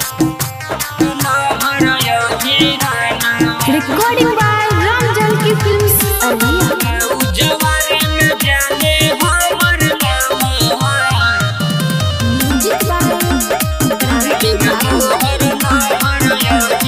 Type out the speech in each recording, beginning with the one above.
Recording by Ram Janaki films Araria. Music by Kranti Babu.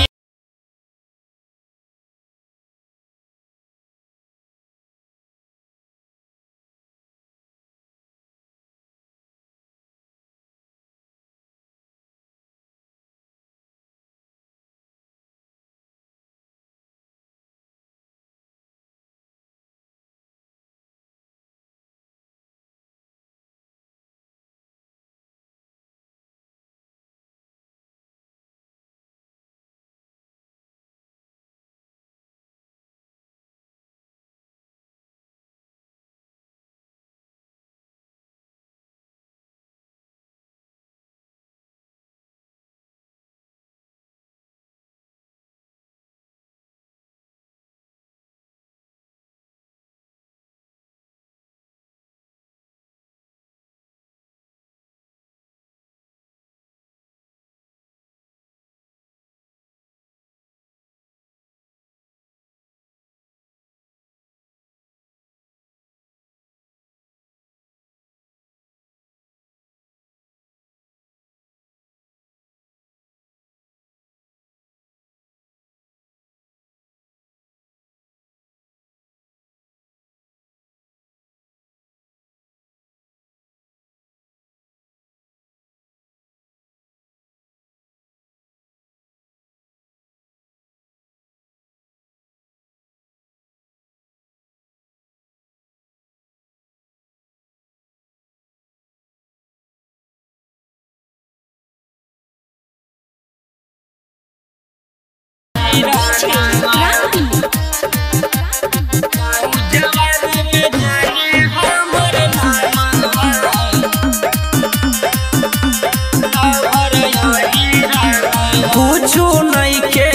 कुछु नहीं के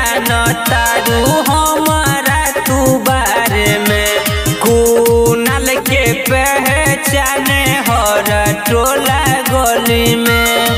जानता रू हमारा तू बारे में, कुनाल के पहचाने हर टोला गली में।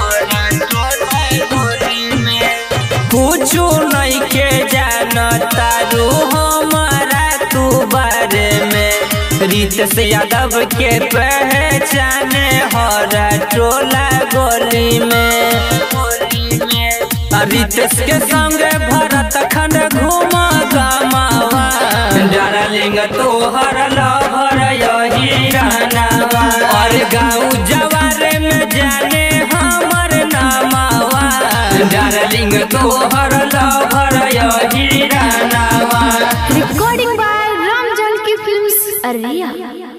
कुछु नहीं के जानता रू हमारा तू बारे में, रितेश यादव के पहचाने हर टोला गली में। रितेश के संग भरत खंड घूमा गमावा, डार्लिंग तोहर लवर यही रहनावा, और गाँव जवारे में जाने हमर नामावा, डार्लिंग तोहर लवर यही रहनावा। Recording by Ram Janaki films Araria.